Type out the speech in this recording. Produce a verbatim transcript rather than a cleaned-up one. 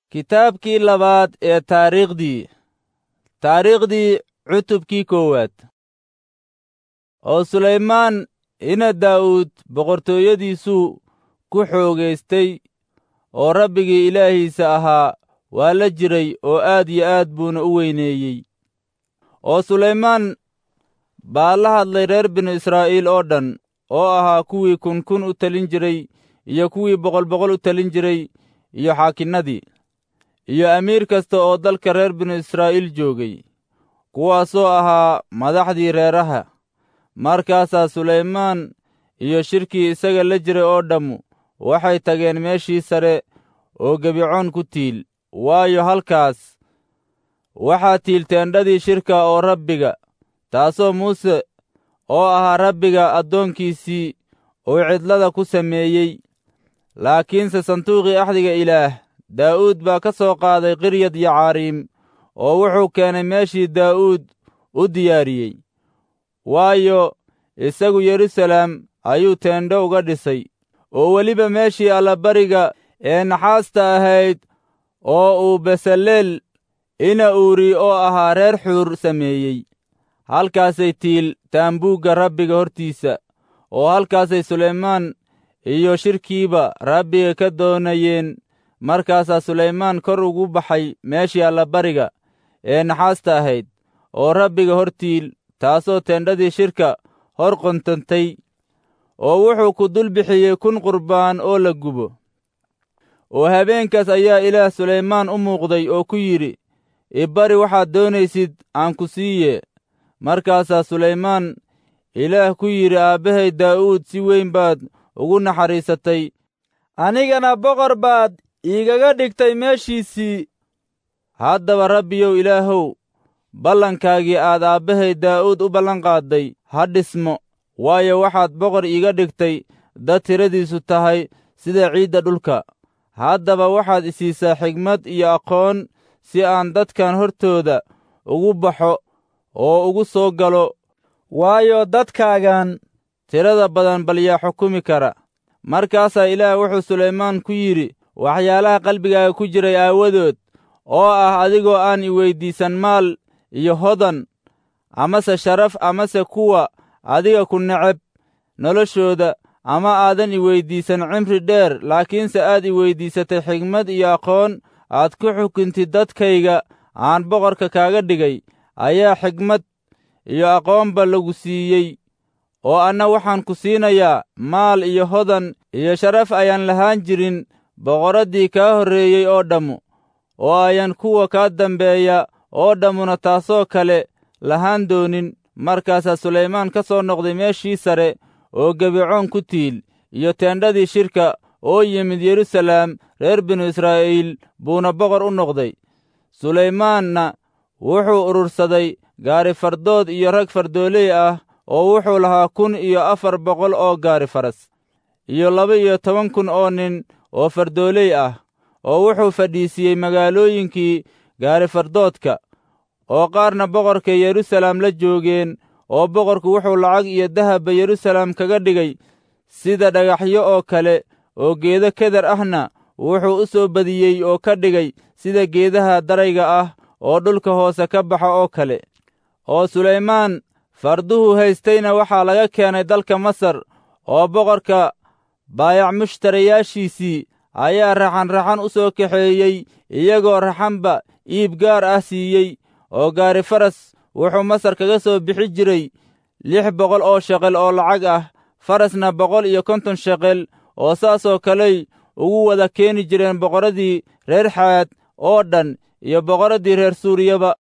Kitaabkii labaad ee taariikhdii taariikhdii cutubkii koowaad. oo Sulaymaan ina Daa'uud boqortooyadiisuu ku xoogaystay oo Rabbigii Ilaahiisa ahaa waa la jiray oo aad iyo aad buuna u weyneeyey. oo Sulaymaan baa la hadlay reer binu Israa'iil oo dhan oo ahaa kuwii kun kun u talin jiray iyo kuwii boqol boqol u talin jiray iyo xaakinnadii iyo amiir kasta oo dalka reer binu Israa'iil joogay, kuwaasoo ahaa madaxdii reeraha. markaasaa Sulaymaan iyo shirkii isaga la jiray oo dhammu waxay tageen meeshii sare oo Gibecoon ku tiil, waayo halkaas waxaa tiil teendhadii shirka oo Rabbiga, taasoo Muuse oo ahaa Rabbiga addoonkiisii uu cidlada ku sameeyey. laakiinse sanduuqii axdiga Ilaah Daa'uud baa ka soo qaaday Qiryad Yacaariim oo wuxuu keenay meeshii Daa'uud u diyaariyey, waayo isagu Yeruusaalem ayuu teendho uga dhisay, oo weliba meeshii allabariga ee naxaasta ahayd oo uu Besaleel ina Uuri oo ahaa reer Xuur sameeyey. halkaasay tiil taambuugga Rabbiga hortiisa, oo halkaasay Sulaymaan iyo shirkiiba Rabbiga ka doonayeen. markaasaa Sulaymaan kor ugu baxay meeshii allabariga ee naxaasta ahayd oo Rabbiga hor tiil, taasoo teendhadii shirka hor qontantay, oo wuxuu ku dul bixiyey kun qurbaan oo la gubo. oo habeenkaas ayaa Ilaah Sulaymaan u muuqday oo ku yidhi, i bari waxaad doonaysid aan ku siiye. markaasaa Sulaymaan Ilaah ku yidhi, aabbahay Daa'uud si weyn baad ugu naxariisatay, anigana boqor baad iigaga dhigtay meeshiisii. haddaba Rabbiyow Ilaahow, ballankaagii aad aabbahay Daa'uud u ballanqaadday ha dhismo, waayo waxaad boqor iiga dhigtay dad tiradiisu tahay sida ciidda dhulka. haddaba waxaad i siisaa xigmad iyo aqoon si aan dadkan hortooda ugu baxo oo ugu soo galo, waayo dadkaagan tirada badan bal yaa xukumi kara. markaasaa Ilaah wuxuu Sulaymaan ku yidhi, waxyaalaha qalbigaaga ku jiray aawadood, oo ah adigoo aan i weyddiisan maal iyo hodan amase sharaf amase kuwa adiga ku neceb noloshooda, ama aadan i weyddiisan cimri dheer, laakiinse aad i weyddiisatay xigmad iyo aqoon aad ku xukuntid dadkayga aan boqorka kaaga dhigay, ayaa xigmad iyo aqoonba lagu siiyey. oo anna waxaan ku siinayaa maal iyo hodan iyo sharaf ayaan lahaan jirin boqorraddii kaa horreeyey oo dhammu, oo ayan kuwa kaa dambeeya oo dhammuna taasoo kale lahaan doonin. markaasaa Sulaymaan ka soo noqday meeshii sare oo Gibecoon ku tiil iyo teendhadii shirka oo yimid Yeruusaalem. reer binu Israa'iil buuna boqor u noqday. Sulaymaanna wuxuu urursaday gaari fardood iyo rag fardooley ah, oo wuxuu lahaa kun iyo afar boqol oo gaari faras iyo laba iyo toban kun oo nin oo fardooley ah, oo wuxuu fadhiisiyey magaalooyinkii gaari fardoodka, oo qaarna boqorka Yeruusaalem la joogeen. oo boqorku wuxuu lacag iyo dahabba Yeruusaalem kaga dhigay sida dhagaxyo oo kale, oo geedo keder ahna wuxuu u soo badiyey oo ka dhigay sida geedaha darayga ah oo dhulka hoose ka baxa oo kale. oo Sulaymaan farduhu haystayna waxaa laga keenay dalka Masar, oo boqorka baayac mushtarayaashiisii ayaa raxan-raxan u soo kaxeeyey, iyagoo raxanba iib gaar ah siiyey. oo gaari faras wuxuu Masar kaga soo bixi jiray lix boqol oo sheqel oo lacag ah, farasna boqol iyo konton sheqel, oo saasoo kaley ugu wada keeni jireen boqorradii reer Xaad oo dhan iyo boqorraddii reer Suuriyaba.